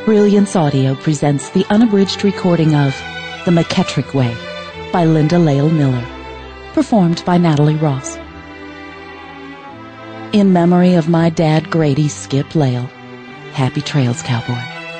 Brilliance Audio presents the unabridged recording of The McKettrick Way by Linda Lael Miller, performed by Natalie Ross. In memory of my dad, Grady Skip Lael. Happy trails, cowboy.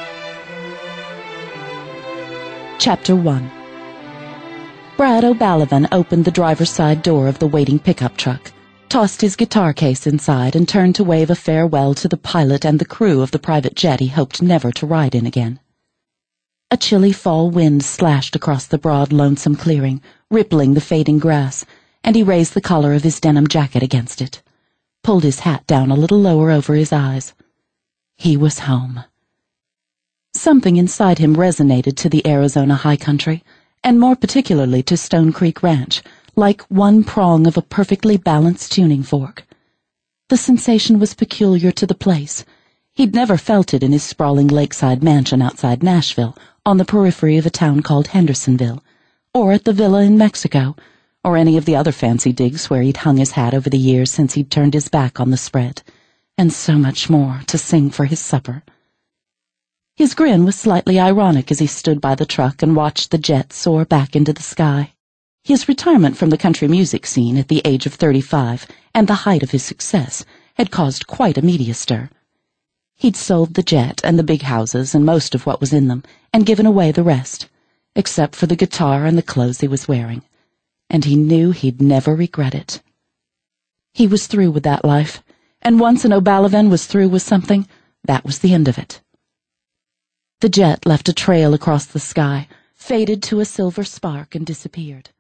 Chapter 1. Brad O'Balavan opened the driver's side door of the waiting pickup truck, tossed his guitar case inside, and turned to wave a farewell to the pilot and the crew of the private jet he hoped never to ride in again. A chilly fall wind slashed across the broad, lonesome clearing, rippling the fading grass, and he raised the collar of his denim jacket against it, pulled his hat down a little lower over his eyes. He was home. Something inside him resonated to the Arizona high country, and more particularly to Stone Creek Ranch, like one prong of a perfectly balanced tuning fork. The sensation was peculiar to the place. He'd never felt it in his sprawling lakeside mansion outside Nashville, on the periphery of a town called Hendersonville, or at the villa in Mexico, or any of the other fancy digs where he'd hung his hat over the years since he'd turned his back on the spread, and so much more to sing for his supper. His grin was slightly ironic as he stood by the truck and watched the jet soar back into the sky. His retirement from the country music scene at the age of 35 and the height of his success had caused quite a media stir. He'd sold the jet and the big houses and most of what was in them, and given away the rest, except for the guitar and the clothes he was wearing, and he knew he'd never regret it. He was through with that life, and once an O'Balavan was through with something, that was the end of it. The jet left a trail across the sky, faded to a silver spark, and disappeared.